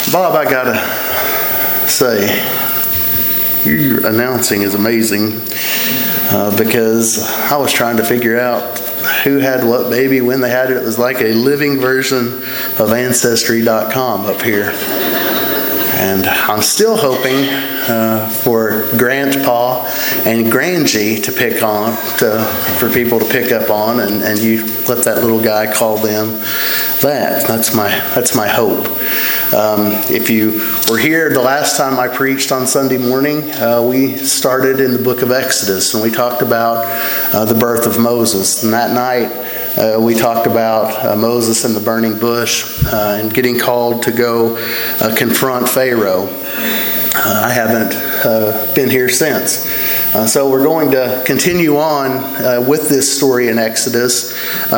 Bob, I gotta say, your announcing is amazing because I was trying to figure out who had what baby, when they had it. It was like a living version of Ancestry.com up here. And I'm still hoping for Grandpa and Grangie to pick on, for people to pick up on, and you let that little guy call them that. That's my hope. If you were here the last time I preached on Sunday morning, we started in the book of Exodus, and we talked about the birth of Moses. And that night, we talked about Moses in the burning bush and getting called to go confront Pharaoh. I haven't been here since. So we're going to continue on with this story in Exodus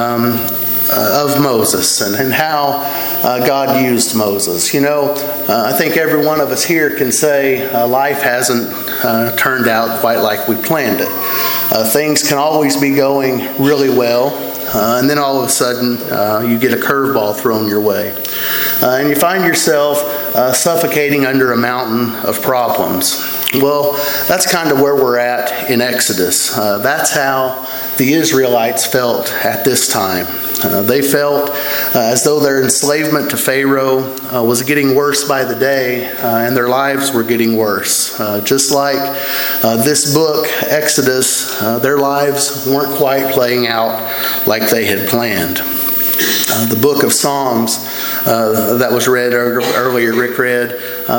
of Moses and how God used Moses. You know, I think every one of us here can say life hasn't turned out quite like we planned it. Things can always be going really well. And then all of a sudden, you get a curveball thrown your way. And you find yourself suffocating under a mountain of problems. Well, that's kind of where we're at in Exodus. That's how the Israelites felt at this time. They felt as though their enslavement to Pharaoh was getting worse by the day, and their lives were getting worse. Just like this book, Exodus, their lives weren't quite playing out like they had planned. The book of Psalms that was read earlier, Rick read,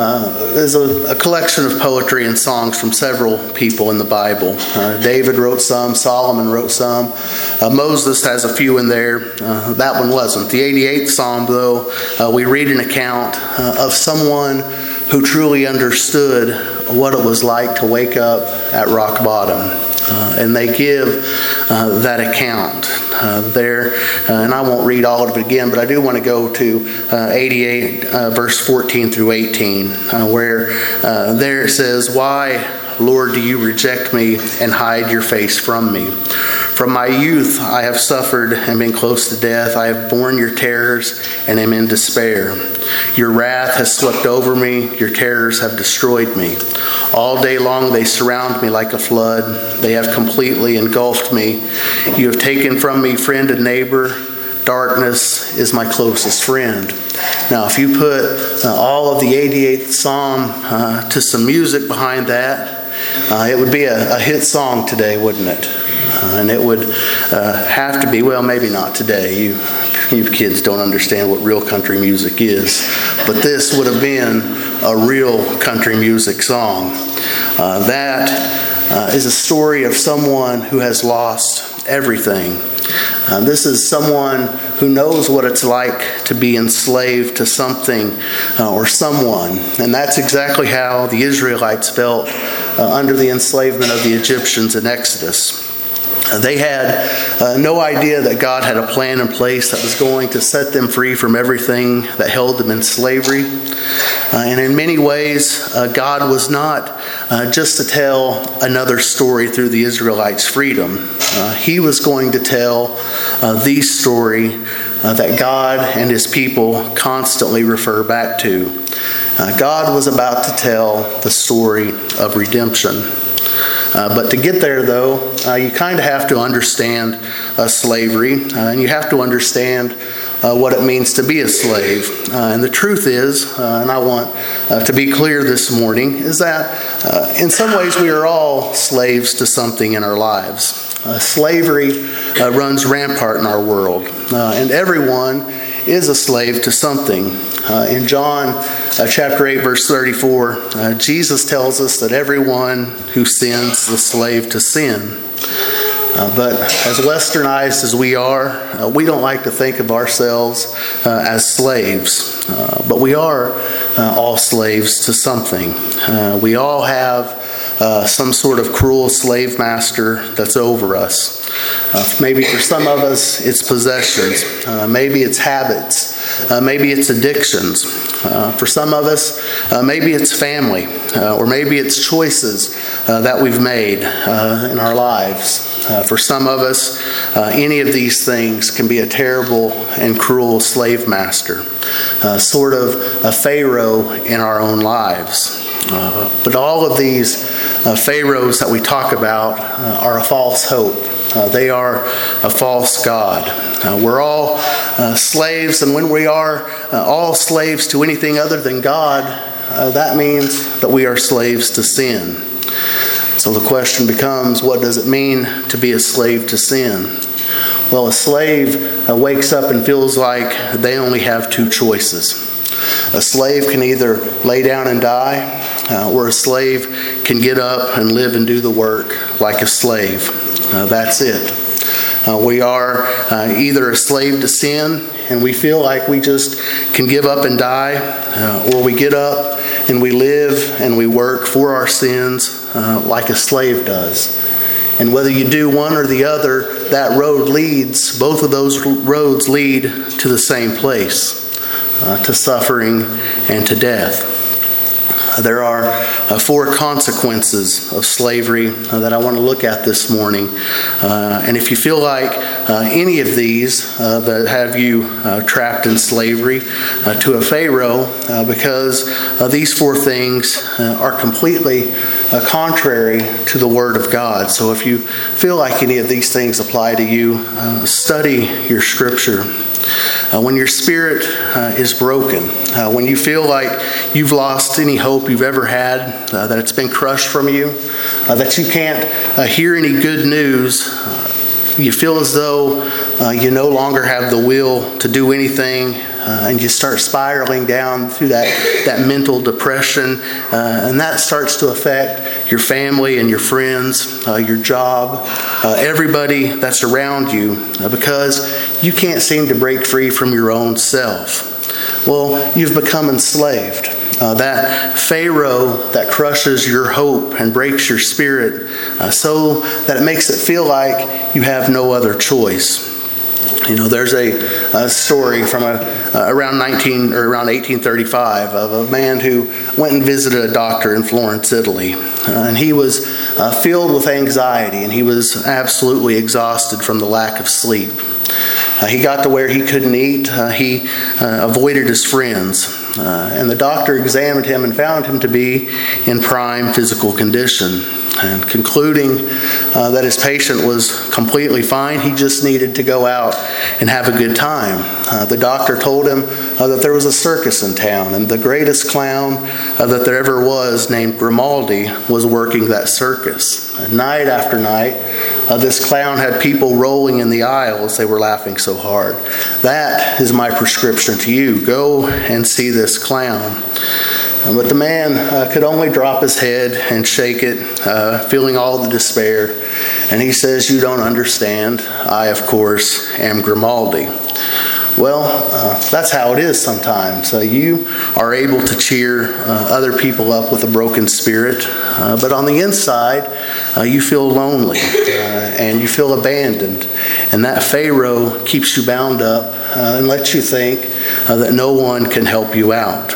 is a collection of poetry and songs from several people in the Bible. David wrote some, Solomon wrote some, Moses has a few in there. That one wasn't. The 88th Psalm, though, we read an account of someone who truly understood what it was like to wake up at rock bottom. And they give that account there. And I won't read all of it again, but I do want to go to 88, verse 14 through 18, where there it says, "Why, Lord, do you reject me and hide your face from me? From my youth I have suffered and been close to death. I have borne your terrors and am in despair. Your wrath has swept over me. Your terrors have destroyed me. All day long they surround me like a flood. They have completely engulfed me. You have taken from me friend and neighbor. Darkness is my closest friend." Now, if you put all of the 88th Psalm to some music behind that, it would be a hit song today, wouldn't it? And it would have to be, well, maybe not today. You kids don't understand what real country music is. But this would have been a real country music song. That is a story of someone who has lost everything. This is someone who knows what it's like to be enslaved to something or someone. And that's exactly how the Israelites felt under the enslavement of the Egyptians in Exodus. They had no idea that God had a plan in place that was going to set them free from everything that held them in slavery. And in many ways, God was not just to tell another story through the Israelites' freedom. He was going to tell the story that God and His people constantly refer back to. God was about to tell the story of redemption. But to get there, though, you kind of have to understand slavery, and you have to understand what it means to be a slave. And the truth is, and I want to be clear this morning, is that in some ways we are all slaves to something in our lives. Slavery runs rampart in our world, and everyone is a slave to something. In John chapter 8, verse 34, Jesus tells us that everyone who sins is a slave to sin. But as westernized as we are, we don't like to think of ourselves as slaves. But we are all slaves to something. We all have some sort of cruel slave master that's over us. Maybe for some of us, it's possessions. Maybe it's habits. Maybe it's addictions. For some of us, maybe it's family. Or maybe it's choices that we've made in our lives. For some of us, any of these things can be a terrible and cruel slave master, sort of a Pharaoh in our own lives. But all of these pharaohs that we talk about are a false hope. They are a false god. We're all slaves, and when we are all slaves to anything other than God, that means that we are slaves to sin. So the question becomes, what does it mean to be a slave to sin? Well, a slave wakes up and feels like they only have two choices. A slave can either lay down and die, or a slave can get up and live and do the work like a slave. That's it. We are either a slave to sin, and we feel like we just can give up and die, or we get up and we live and we work for our sins like a slave does. And whether you do one or the other, that road leads, both of those roads lead to the same place, to suffering and to death. There are 4 consequences of slavery that I want to look at this morning. And if you feel like any of these that have you trapped in slavery to a Pharaoh, because these 4 things are completely contrary to the Word of God. So if you feel like any of these things apply to you, study your Scripture. When your spirit is broken, when you feel like you've lost any hope you've ever had, that it's been crushed from you, that you can't hear any good news, you feel as though you no longer have the will to do anything, and you start spiraling down through that mental depression, and that starts to affect your family and your friends, your job, everybody that's around you, because you can't seem to break free from your own self. Well, you've become enslaved. That Pharaoh that crushes your hope and breaks your spirit so that it makes it feel like you have no other choice. You know, there's a story from around 1835 of a man who went and visited a doctor in Florence, Italy. And he was filled with anxiety, and he was absolutely exhausted from the lack of sleep. He got to where he couldn't eat. He avoided his friends. And the doctor examined him and found him to be in prime physical condition. And concluding that his patient was completely fine, he just needed to go out and have a good time. The doctor told him that there was a circus in town, and the greatest clown that there ever was, named Grimaldi, was working that circus. And night after night, this clown had people rolling in the aisles. They were laughing so hard. That is my prescription to you. Go and see this clown. But the man could only drop his head and shake it, feeling all the despair. And he says, "You don't understand. I, of course, am Grimaldi." Well, that's how it is sometimes. You are able to cheer other people up with a broken spirit, but on the inside, you feel lonely and you feel abandoned. And that Pharaoh keeps you bound up and lets you think that no one can help you out.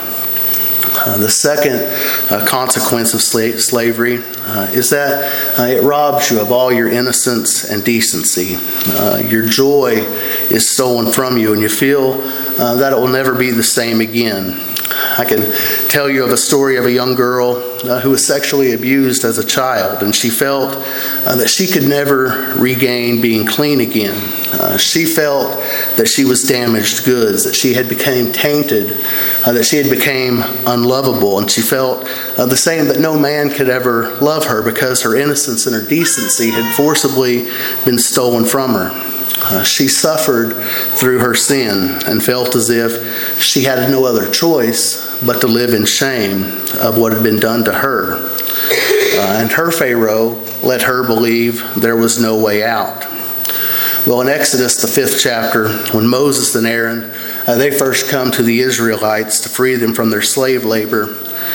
The second consequence of slavery is that it robs you of all your innocence and decency. Your joy is stolen from you, and you feel that it will never be the same again. I can tell you of a story of a young girl who was sexually abused as a child, and she felt that she could never regain being clean again. She felt that she was damaged goods, that she had become tainted, that she had become unlovable, and she felt the same, that no man could ever love her because her innocence and her decency had forcibly been stolen from her. She suffered through her sin and felt as if she had no other choice but to live in shame of what had been done to her. And her Pharaoh let her believe there was no way out. Well, in Exodus, the 5th chapter, when Moses and Aaron, they first come to the Israelites to free them from their slave labor,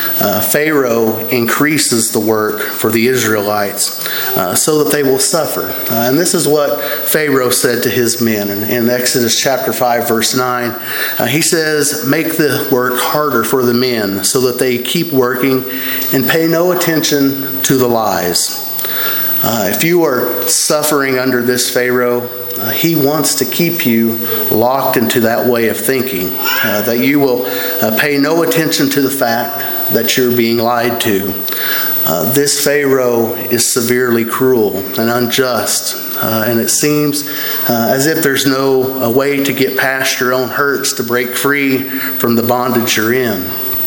Pharaoh increases the work for the Israelites so that they will suffer. And this is what Pharaoh said to his men in Exodus chapter 5, verse 9. He says, "Make the work harder for the men so that they keep working and pay no attention to the lies." If you are suffering under this Pharaoh, he wants to keep you locked into that way of thinking, that you will pay no attention to the fact that you're being lied to. This Pharaoh is severely cruel and unjust, and it seems as if there's no way to get past your own hurts to break free from the bondage you're in.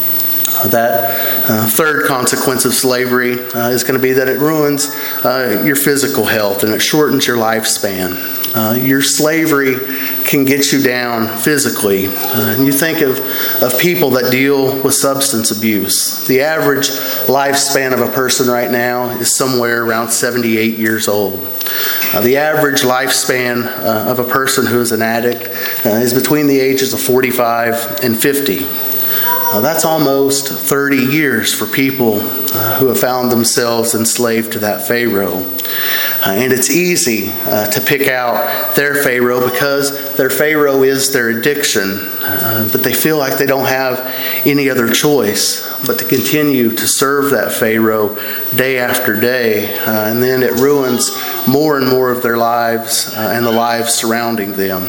That third consequence of slavery is going to be that it ruins your physical health and it shortens your lifespan. Your slavery can get you down physically. And you think of people that deal with substance abuse. The average lifespan of a person right now is somewhere around 78 years old. The average lifespan of a person who is an addict is between the ages of 45 and 50. That's almost 30 years for people who have found themselves enslaved to that Pharaoh. And it's easy to pick out their Pharaoh because their Pharaoh is their addiction. But they feel like they don't have any other choice but to continue to serve that Pharaoh day after day. And then it ruins more and more of their lives and the lives surrounding them.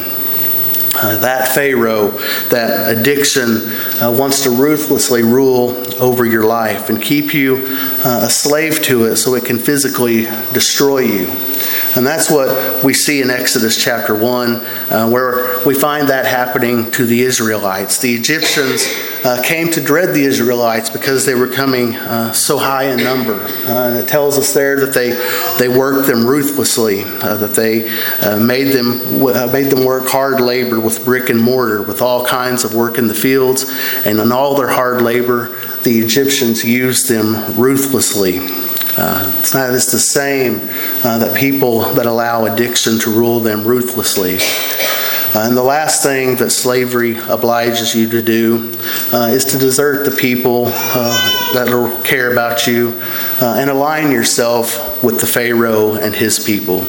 That Pharaoh, that addiction, wants to ruthlessly rule over your life and keep you a slave to it so it can physically destroy you. And that's what we see in Exodus chapter 1, where we find that happening to the Israelites. The Egyptians came to dread the Israelites because they were coming so high in number. And it tells us there that they worked them ruthlessly, that they made them work hard labor with brick and mortar, with all kinds of work in the fields. And in all their hard labor, the Egyptians used them ruthlessly. It's the same that people that allow addiction to rule them ruthlessly. And the last thing that slavery obliges you to do is to desert the people that will care about you and align yourself with the Pharaoh and his people.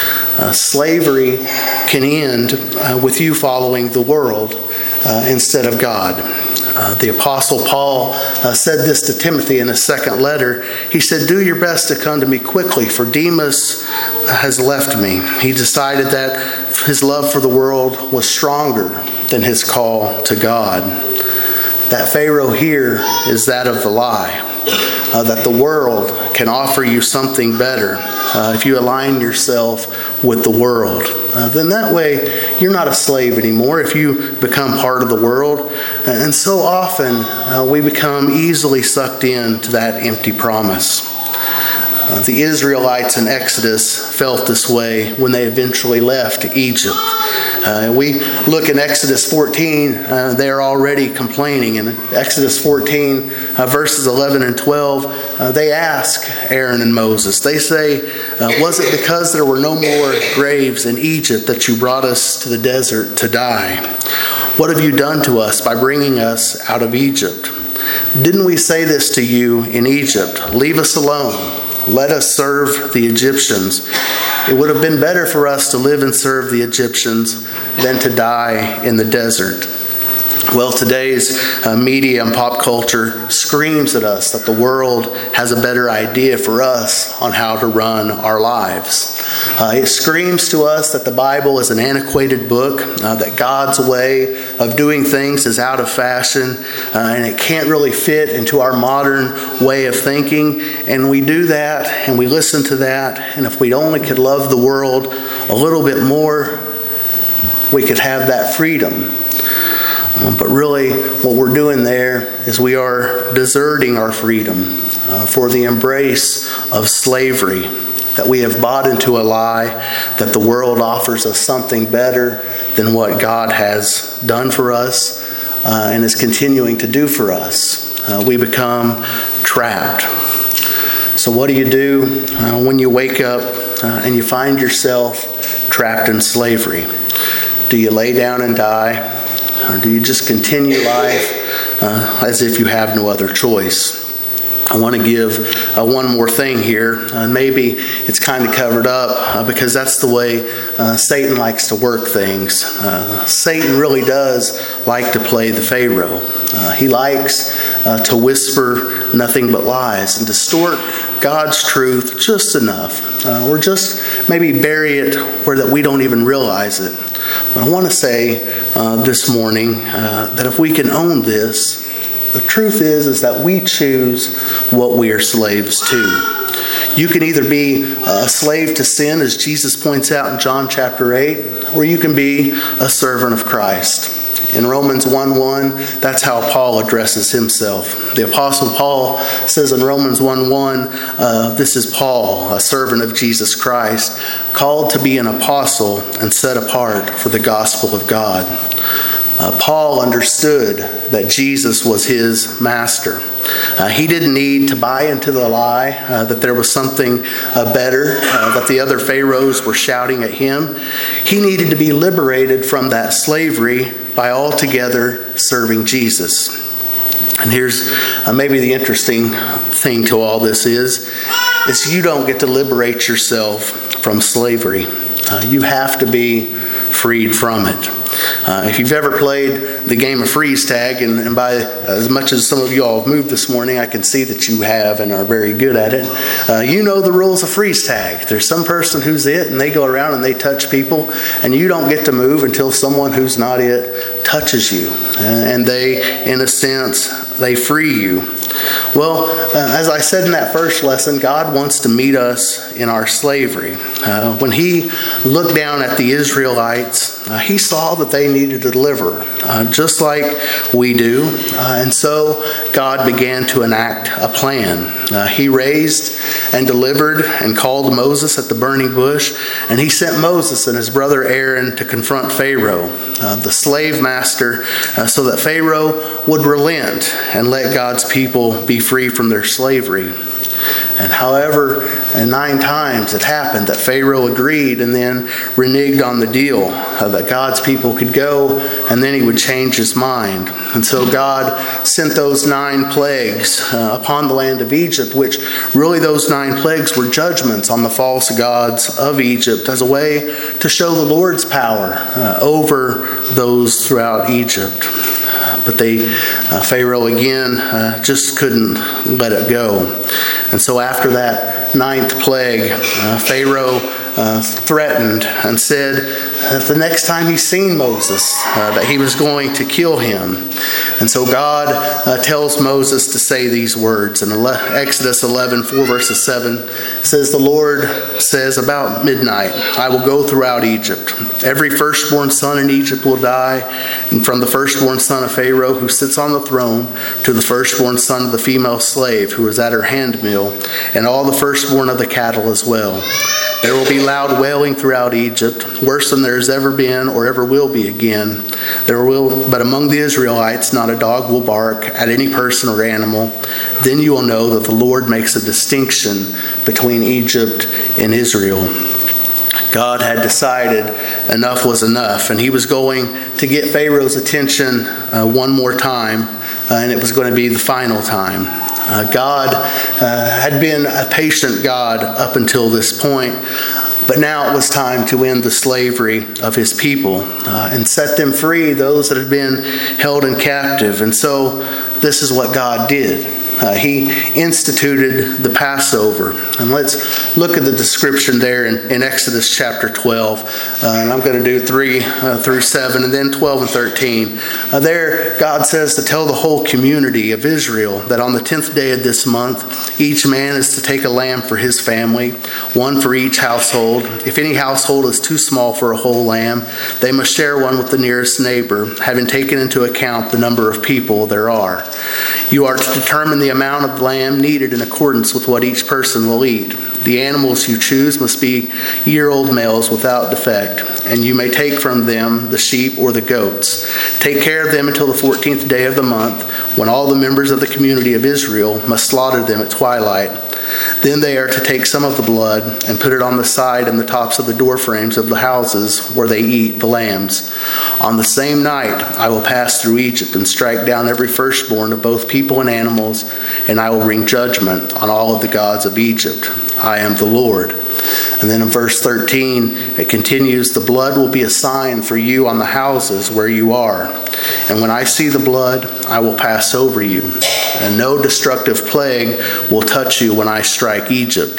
Slavery can end with you following the world instead of God. The Apostle Paul said this to Timothy in his second letter. He said, "Do your best to come to me quickly, for Demas has left me. He decided that his love for the world was stronger than his call to God." That Pharaoh here is that of the lie, that the world can offer you something better if you align yourself with the world. Then that way you're not a slave anymore if you become part of the world. And so often we become easily sucked into that empty promise. The Israelites in Exodus felt this way when they eventually left Egypt. We look in Exodus 14, they're already complaining. In Exodus 14, verses 11 and 12, they ask Aaron and Moses. They say, "Was it because there were no more graves in Egypt that you brought us to the desert to die? What have you done to us by bringing us out of Egypt? Didn't we say this to you in Egypt? Leave us alone. Let us serve the Egyptians. It would have been better for us to live and serve the Egyptians than to die in the desert." Well, today's media and pop culture screams at us that the world has a better idea for us on how to run our lives. It screams to us that the Bible is an antiquated book, that God's way of doing things is out of fashion, and it can't really fit into our modern way of thinking. And we do that, and we listen to that, and if we only could love the world a little bit more, we could have that freedom. But really, what we're doing there is we are deserting our freedom for the embrace of slavery, that we have bought into a lie that the world offers us something better than what God has done for us and is continuing to do for us. We become trapped. So what do you do when you wake up and you find yourself trapped in slavery? Do you lay down and die? Or do you just continue life as if you have no other choice? I want to give one more thing here. Maybe it's kind of covered up because that's the way Satan likes to work things. Satan really does like to play the Pharaoh. He likes to whisper nothing but lies and distort God's truth just enough, or just maybe bury it where that we don't even realize it. But I want to say this morning that if we can own this, the truth is that we choose what we are slaves to. You can either be a slave to sin, as Jesus points out in John chapter 8, or you can be a servant of Christ. In Romans 1:1, that's how Paul addresses himself. The Apostle Paul says in Romans 1:1, this is Paul, a servant of Jesus Christ, called to be an apostle and set apart for the gospel of God. Paul understood that Jesus was his master. He didn't need to buy into the lie that there was something better, that the other pharaohs were shouting at him. He needed to be liberated from that slavery by altogether serving Jesus. And here's maybe the interesting thing to all this is you don't get to liberate yourself from slavery. You have to be freed from it. If you've ever played the game of freeze tag, and by as much as some of you all have moved this morning, I can see that you have and are very good at it. You know the rules of freeze tag. There's some person who's it, and they go around and they touch people, and you don't get to move until someone who's not it touches you. And they, in a sense, they free you. Well, as I said in that first lesson, God wants to meet us in our slavery. When he looked down at the Israelites, he saw that they needed a deliverer, just like we do. And so God began to enact a plan. He raised and delivered and called Moses at the burning bush, and he sent Moses and his brother Aaron to confront Pharaoh, the slave master, so that Pharaoh would relent and let God's people be free from their slavery. And however, 9 times it happened that Pharaoh agreed and then reneged on the deal that God's people could go, and then he would change his mind. And so God sent those 9 plagues upon the land of Egypt, which really those 9 plagues were judgments on the false gods of Egypt as a way to show the Lord's power over those throughout Egypt. But Pharaoh again just couldn't let it go. And so after that 9th plague, Pharaoh threatened and said that the next time he seen Moses, that he was going to kill him. And so God tells Moses to say these words. In Exodus 11:4 verses 7 says, "The Lord says, about midnight, I will go throughout Egypt. Every firstborn son in Egypt will die, and from the firstborn son of Pharaoh who sits on the throne to the firstborn son of the female slave who is at her handmill, and all the firstborn of the cattle as well. There will be loud wailing throughout Egypt, worse than there has ever been or ever will be again. But among the Israelites, not a dog will bark at any person or animal. Then you will know that the Lord makes a distinction between Egypt and Israel." God had decided enough was enough, and he was going to get Pharaoh's attention one more time, and it was going to be the final time. God had been a patient God up until this point, but now it was time to end the slavery of his people and set them free, those that had been held in captive. And so this is what God did. He instituted the Passover. And let's look at the description there in Exodus chapter 12. And I'm going to do 3 through 7 and then 12 and 13. There, God says to tell the whole community of Israel that on the 10th day of this month, each man is to take a lamb for his family, one for each household. If any household is too small for a whole lamb, they must share one with the nearest neighbor, having taken into account the number of people there are. You are to determine the amount of lamb needed in accordance with what each person will eat. The animals you choose must be year-old males without defect, and you may take from them the sheep or the goats. Take care of them until the 14th day of the month, when all the members of the community of Israel must slaughter them at twilight. Then they are to take some of the blood and put it on the side and the tops of the door frames of the houses where they eat the lambs. On the same night I will pass through Egypt and strike down every firstborn of both people and animals, and I will bring judgment on all of the gods of Egypt. I am the Lord. And then in verse 13, it continues, the blood will be a sign for you on the houses where you are. And when I see the blood, I will pass over you. And no destructive plague will touch you when I strike Egypt.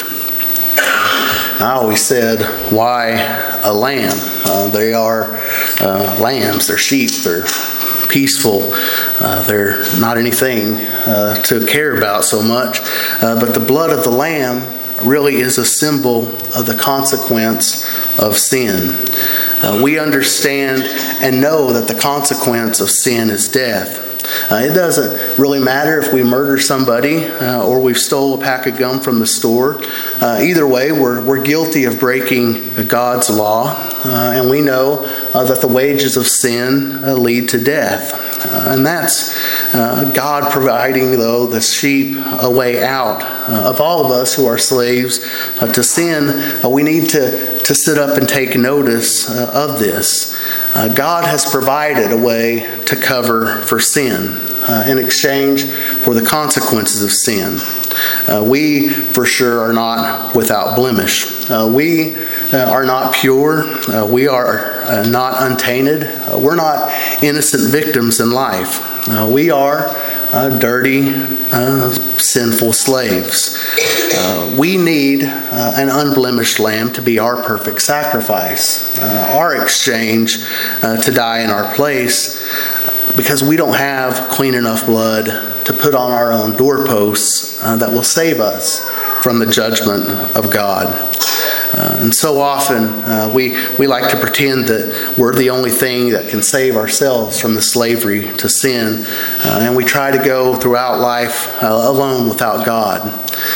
I always said, why a lamb? They are lambs, they're sheep, they're peaceful, they're not anything to care about so much. But the blood of the lamb really is a symbol of the consequence of sin. We understand and know that the consequence of sin is death. It doesn't really matter if we murder somebody or we've stole a pack of gum from the store. Either way, we're guilty of breaking God's law, and we know that the wages of sin lead to death. And that's God providing, though, the sheep a way out. Of all of us who are slaves to sin, we need to sit up and take notice of this. God has provided a way to cover for sin in exchange for the consequences of sin. We, for sure, are not without blemish. We are not pure. We are not untainted. We're not innocent victims in life. We are dirty, sinful slaves. We need an unblemished lamb to be our perfect sacrifice, our exchange to die in our place, because we don't have clean enough blood to put on our own doorposts that will save us from the judgment of God. And so often we like to pretend that we're the only thing that can save ourselves from the slavery to sin. And we try to go throughout life alone without God.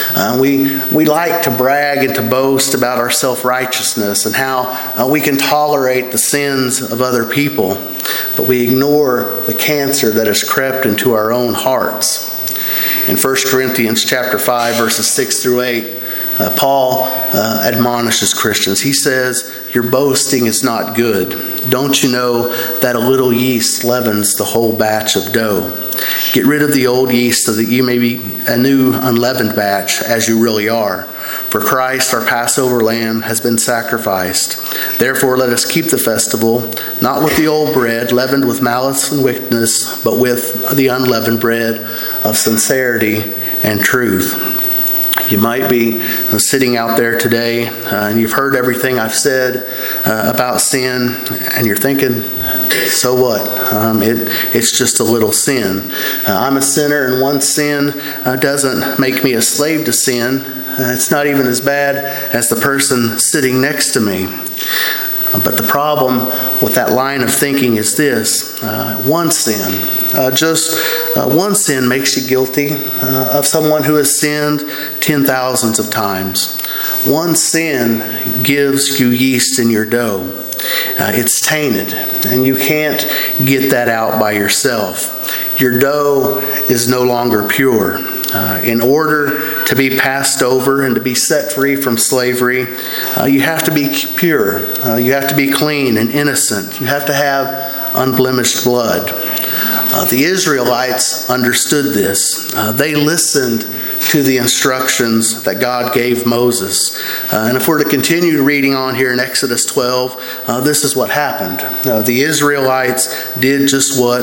We like to brag and to boast about our self-righteousness and how we can tolerate the sins of other people. But we ignore the cancer that has crept into our own hearts. In 1 Corinthians chapter 5, verses 6 through 8, Paul admonishes Christians. He says, your boasting is not good. Don't you know that a little yeast leavens the whole batch of dough? Get rid of the old yeast so that you may be a new unleavened batch as you really are. For Christ, our Passover lamb, has been sacrificed. Therefore, let us keep the festival, not with the old bread, leavened with malice and wickedness, but with the unleavened bread of sincerity and truth. You might be sitting out there today and you've heard everything I've said about sin, and you're thinking, so what? It's just a little sin. I'm a sinner, and one sin doesn't make me a slave to sin. It's not even as bad as the person sitting next to me. But the problem with that line of thinking is this. One sin, one sin makes you guilty of someone who has sinned 10,000s of times. One sin gives you yeast in your dough. It's tainted, and you can't get that out by yourself. Your dough is no longer pure. In order to be passed over and to be set free from slavery, you have to be pure. You have to be clean and innocent. You have to have unblemished blood. The Israelites understood this. They listened to the instructions that God gave Moses. And if we're to continue reading on here in Exodus 12, this is what happened. The Israelites did just what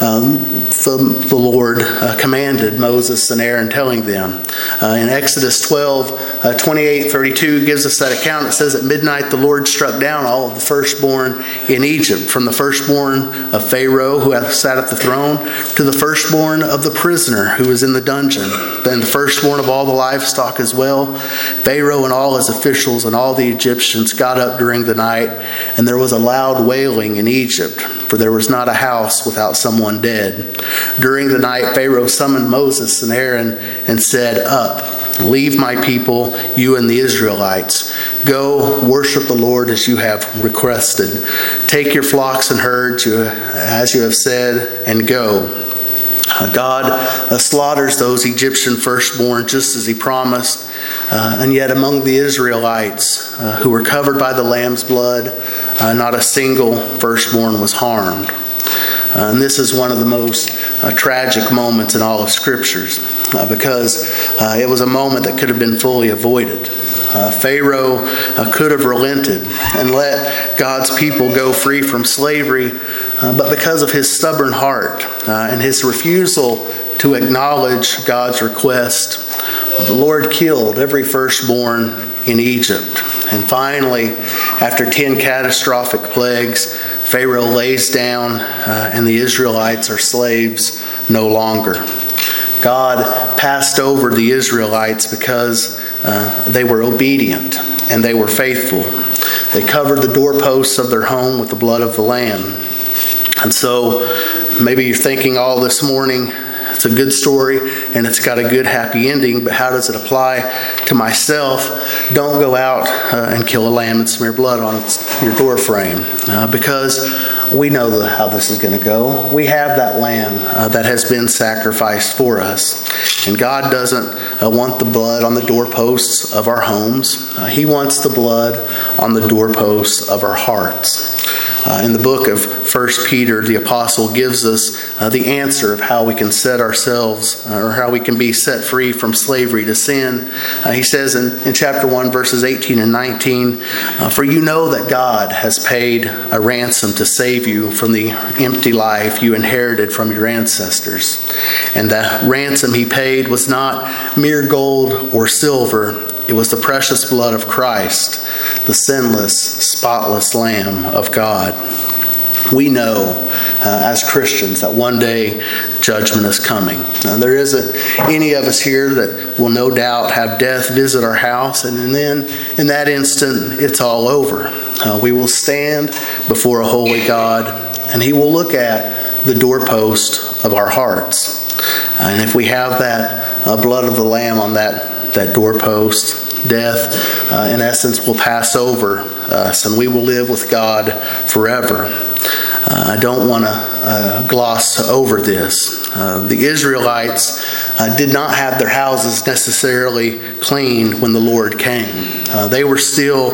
the Lord commanded Moses and Aaron, telling them. In Exodus 12, 28-32 gives us that account. It says, at midnight the Lord struck down all of the firstborn in Egypt, from the firstborn of Pharaoh who sat at the throne to the firstborn of the prisoner who was in the dungeon, then the firstborn of all the livestock as well. Pharaoh and all his officials and all the Egyptians got up during the night, and there was a loud wailing in Egypt, for there was not a house without someone dead. During the night, Pharaoh summoned Moses and Aaron and said, up, leave my people, you and the Israelites. Go worship the Lord as you have requested. Take your flocks and herds as you have said, and go. God slaughters those Egyptian firstborn just as he promised. And yet among the Israelites who were covered by the lamb's blood, not a single firstborn was harmed. And this is one of the most tragic moments in all of Scriptures, because it was a moment that could have been fully avoided. Pharaoh could have relented and let God's people go free from slavery, but because of his stubborn heart and his refusal to acknowledge God's request, the Lord killed every firstborn in Egypt. And finally, after 10 catastrophic plagues, Pharaoh lays down and the Israelites are slaves no longer. God passed over the Israelites because they were obedient and they were faithful. They covered the doorposts of their home with the blood of the Lamb. And so maybe you're thinking all this morning, it's a good story and it's got a good happy ending, but how does it apply to myself? Don't go out and kill a lamb and smear blood on your door frame because we know how this is going to go. We have that lamb that has been sacrificed for us. And God doesn't want the blood on the doorposts of our homes. He wants the blood on the doorposts of our hearts. In the book of 1 Peter, the apostle gives us the answer of how we can set ourselves or how we can be set free from slavery to sin. He says in chapter 1, verses 18 and 19, "For you know that God has paid a ransom to save you from the empty life you inherited from your ancestors. And the ransom he paid was not mere gold or silver. It was the precious blood of Christ, the sinless, spotless Lamb of God." We know as Christians that one day judgment is coming. There isn't any of us here that will no doubt have death visit our house, and then in that instant it's all over. We will stand before a holy God and he will look at the doorpost of our hearts. And if we have that blood of the Lamb on that doorpost, death in essence will pass over us and we will live with God forever. I don't want to gloss over this. The Israelites did not have their houses necessarily cleaned when the Lord came. They were still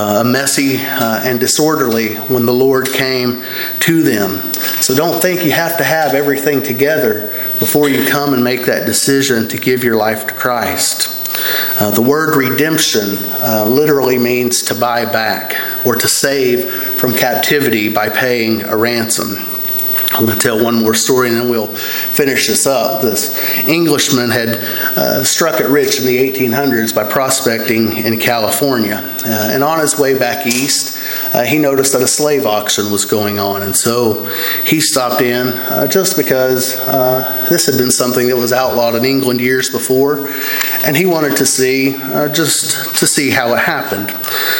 messy and disorderly when the Lord came to them. So don't think you have to have everything together before you come and make that decision to give your life to Christ. The word redemption literally means to buy back or to save from captivity by paying a ransom. I'm going to tell one more story and then we'll finish this up. This Englishman had struck it rich in the 1800s by prospecting in California. And on his way back east, he noticed that a slave auction was going on. And so he stopped in just because this had been something that was outlawed in England years before. And he wanted to see, just to see how it happened.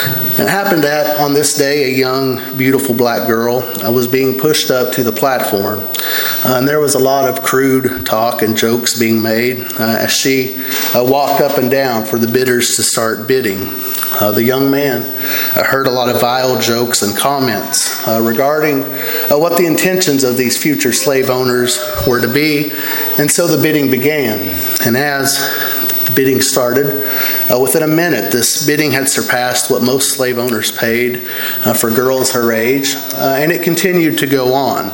It happened that on this day, a young, beautiful black girl was being pushed up to the platform. And there was a lot of crude talk and jokes being made as she walked up and down for the bidders to start bidding. The young man heard a lot of vile jokes and comments regarding what the intentions of these future slave owners were to be. And so the bidding began. And as the bidding started, within a minute, this bidding had surpassed what most slave owners paid for girls her age, and it continued to go on.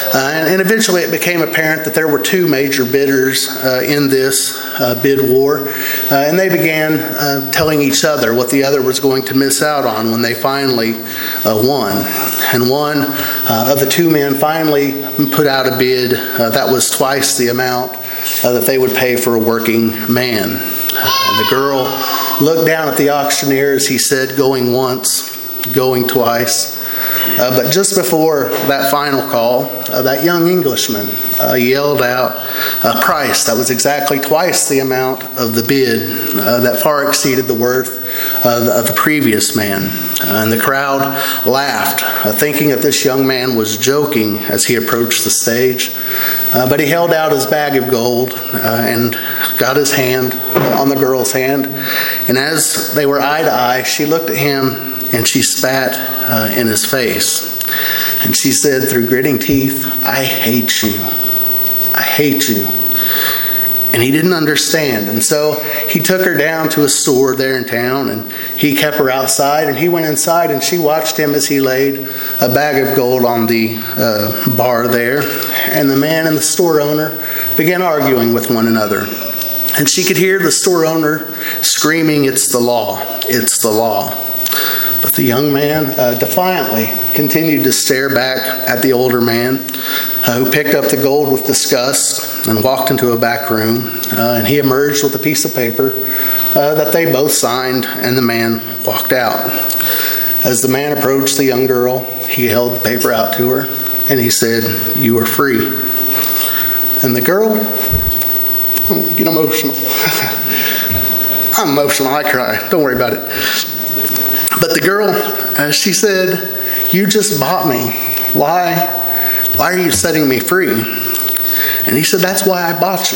And eventually it became apparent that there were two major bidders in this bid war, and they began telling each other what the other was going to miss out on when they finally won. And one of the two men finally put out a bid that was twice the amount that they would pay for a working man. And the girl looked down at the auctioneer as he said, going once, going twice. But just before that final call, that young Englishman yelled out a price that was exactly twice the amount of the bid that far exceeded the worth of the previous man. And the crowd laughed, thinking that this young man was joking as he approached the stage. But he held out his bag of gold and got his hand on the girl's hand. And as they were eye to eye, she looked at him and she spat in his face. And she said through gritting teeth, "I hate you. I hate you." And he didn't understand. And so he took her down to a store there in town and he kept her outside and he went inside and she watched him as he laid a bag of gold on the bar there. And the man and the store owner began arguing with one another. And she could hear the store owner screaming, "It's the law, it's the law." But the young man defiantly continued to stare back at the older man, who picked up the gold with disgust and walked into a back room. And he emerged with a piece of paper that they both signed, and the man walked out. As the man approached the young girl, he held the paper out to her, and he said, "You are free." And the girl, I get emotional. I'm emotional, I cry. Don't worry about it. But the girl, she said, "You just bought me. Why are you setting me free?" And he said, "That's why I bought you.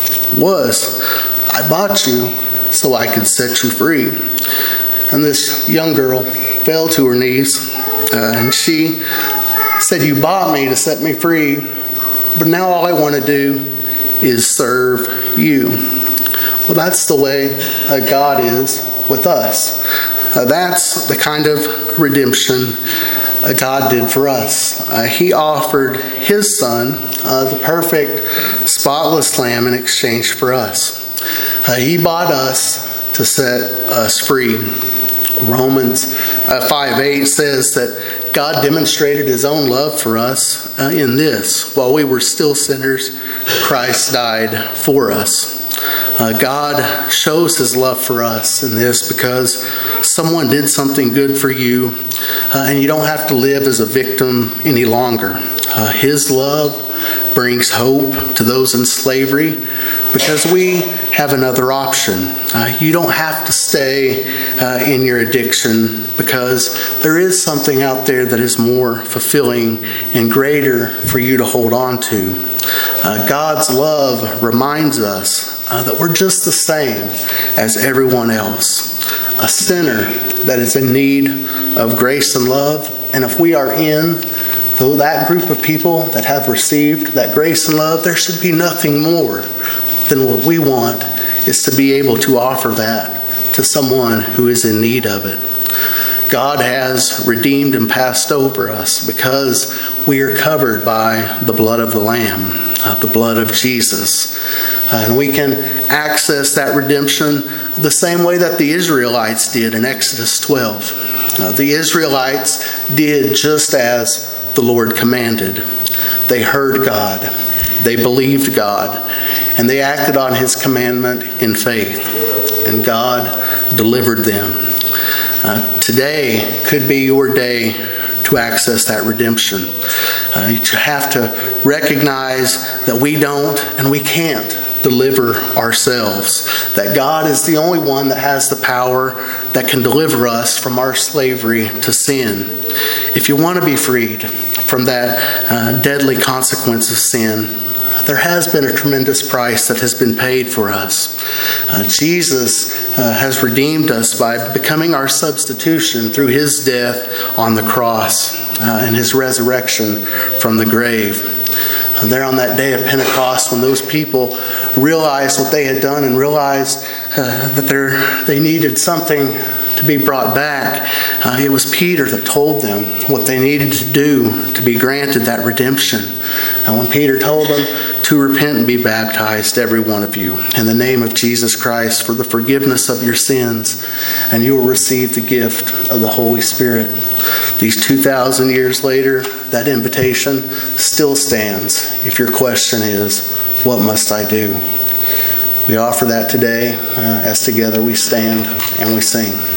I bought you so I could set you free." And this young girl fell to her knees, and she said, "You bought me to set me free, but now all I want to do is serve you." Well, that's the way God is with us. That's the kind of redemption God did for us. He offered His Son, the perfect, spotless Lamb, in exchange for us. He bought us to set us free. Romans 5:8 says that God demonstrated His own love for us in this: while we were still sinners, Christ died for us. God shows His love for us in this because someone did something good for you, and you don't have to live as a victim any longer. His love brings hope to those in slavery because we have another option. You don't have to stay in your addiction because there is something out there that is more fulfilling and greater for you to hold on to. God's love reminds us that we're just the same as everyone else. A sinner that is in need of grace and love. And if we are in that group of people that have received that grace and love, there should be nothing more than what we want is to be able to offer that to someone who is in need of it. God has redeemed and passed over us because we are covered by the blood of the Lamb, the blood of Jesus. And we can access that redemption the same way that the Israelites did in Exodus 12. The Israelites did just as the Lord commanded. They heard God, they believed God, and they acted on His commandment in faith. And God delivered them. Today could be your day to access that redemption. You have to recognize that we don't and we can't deliver ourselves. That God is the only one that has the power that can deliver us from our slavery to sin. If you want to be freed from that deadly consequence of sin, there has been a tremendous price that has been paid for us. Jesus has redeemed us by becoming our substitution through His death on the cross and His resurrection from the grave. There on that day of Pentecost, when those people realized what they had done and realized that they needed something to be brought back, it was Peter that told them what they needed to do to be granted that redemption. And when Peter told them to repent and be baptized, every one of you, in the name of Jesus Christ for the forgiveness of your sins, and you will receive the gift of the Holy Spirit. These 2,000 years later, that invitation still stands if your question is, what must I do? We offer that today as together we stand and we sing.